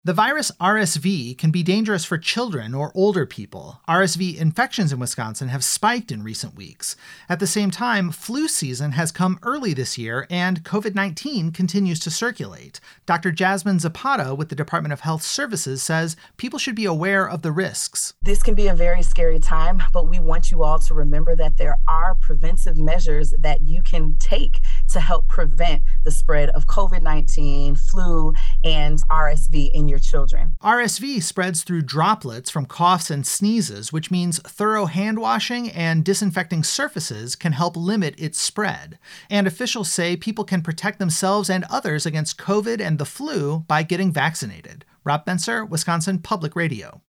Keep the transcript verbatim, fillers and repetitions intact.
The virus R S V can be dangerous for children or older people. R S V infections in Wisconsin have spiked in recent weeks. At the same time, flu season has come early this year and COVID nineteen continues to circulate. Doctor Jasmine Zapata with the Department of Health Services says people should be aware of the risks. This can be a very scary time, but we want you all to remember that there are preventive measures that you can take to help prevent the spread of COVID nineteen, flu, and R S V in your children. R S V spreads through droplets from coughs and sneezes, which means thorough hand washing and disinfecting surfaces can help limit its spread. And officials say people can protect themselves and others against COVID and the flu by getting vaccinated. Rob Benser, Wisconsin Public Radio.